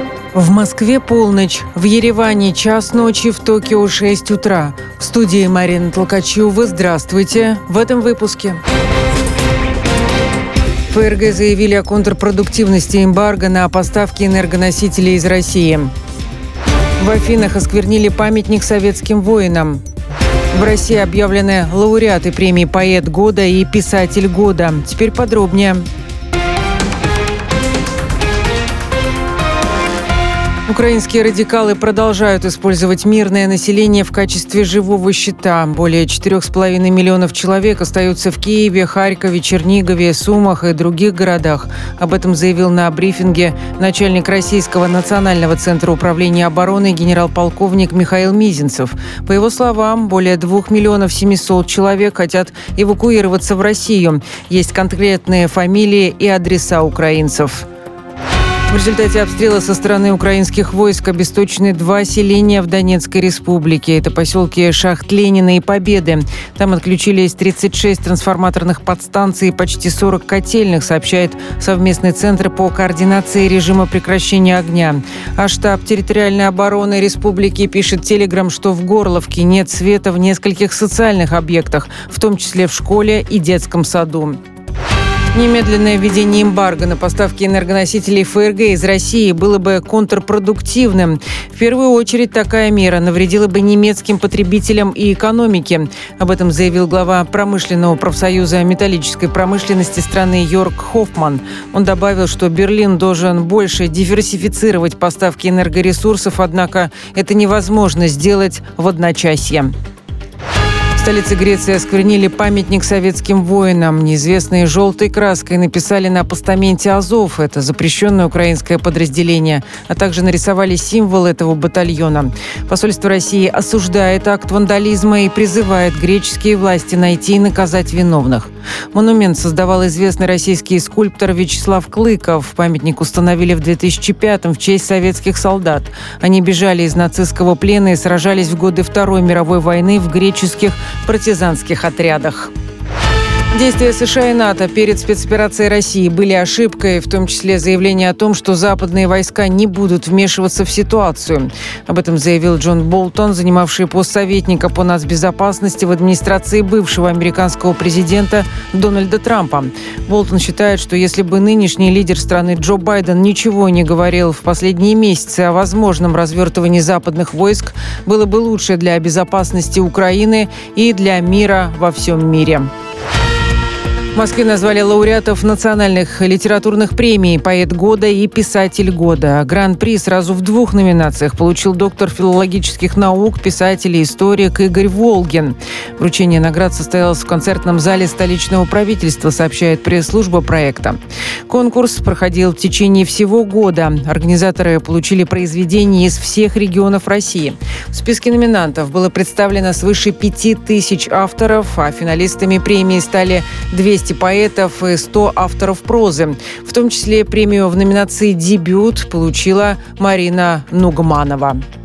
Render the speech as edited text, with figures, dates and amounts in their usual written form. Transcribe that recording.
В Москве полночь, в Ереване час ночи, в Токио 6 утра. В студии Марина Толкачева. Здравствуйте. В этом выпуске. ФРГ заявили о контрпродуктивности эмбарго на поставки энергоносителей из России. В Афинах осквернили памятник советским воинам. В России объявлены лауреаты премий «Поэт года» и «Писатель года». Теперь подробнее. Украинские радикалы продолжают использовать мирное население в качестве живого щита. Более 4,5 миллионов человек остаются в Киеве, Харькове, Чернигове, Сумах и других городах. Об этом заявил на брифинге начальник Российского национального центра управления обороны генерал-полковник Михаил Мизинцев. По его словам, более 2 миллионов 700 человек хотят эвакуироваться в Россию. Есть конкретные фамилии и адреса украинцев. В результате обстрела со стороны украинских войск обесточены 2 селения в Донецкой республике. Это поселки Шахт-Ленина и Победы. Там отключились 36 трансформаторных подстанций и почти 40 котельных, сообщает совместный центр по координации режима прекращения огня. А штаб территориальной обороны республики пишет в Телеграм, что в Горловке нет света в нескольких социальных объектах, в том числе в школе и детском саду. Немедленное введение эмбарго на поставки энергоносителей ФРГ из России было бы контрпродуктивным. В первую очередь, такая мера навредила бы немецким потребителям и экономике. Об этом заявил глава промышленного профсоюза металлической промышленности страны Йорг Хоффман. Он добавил, что Берлин должен больше диверсифицировать поставки энергоресурсов, однако это невозможно сделать в одночасье. В столице Греции осквернили памятник советским воинам. Неизвестные желтой краской написали на постаменте «Азов» — это запрещенное украинское подразделение, а также нарисовали символ этого батальона. Посольство России осуждает акт вандализма и призывает греческие власти найти и наказать виновных. Монумент создавал известный российский скульптор Вячеслав Клыков. Памятник установили в 2005-м в честь советских солдат. Они бежали из нацистского плена и сражались в годы Второй мировой войны в греческих партизанских отрядах. Действия США и НАТО перед спецоперацией России были ошибкой, в том числе заявление о том, что западные войска не будут вмешиваться в ситуацию. Об этом заявил Джон Болтон, занимавший пост советника по нацбезопасности в администрации бывшего американского президента Дональда Трампа. Болтон считает, что если бы нынешний лидер страны Джо Байден ничего не говорил в последние месяцы о возможном развертывании западных войск, было бы лучше для безопасности Украины и для мира во всем мире. В Москве назвали лауреатов национальных литературных премий «Поэт года» и «Писатель года». Гран-при сразу в 2 номинациях получил доктор филологических наук, писатель и историк Игорь Волгин. Вручение наград состоялось в концертном зале столичного правительства, сообщает пресс-служба проекта. Конкурс проходил в течение всего года. Организаторы получили произведения из всех регионов России. В списке номинантов было представлено свыше 5000 авторов, а финалистами премии стали 200 поэтов и 100 авторов прозы. В том числе премию в номинации «Дебют» получила Марина Нугманова.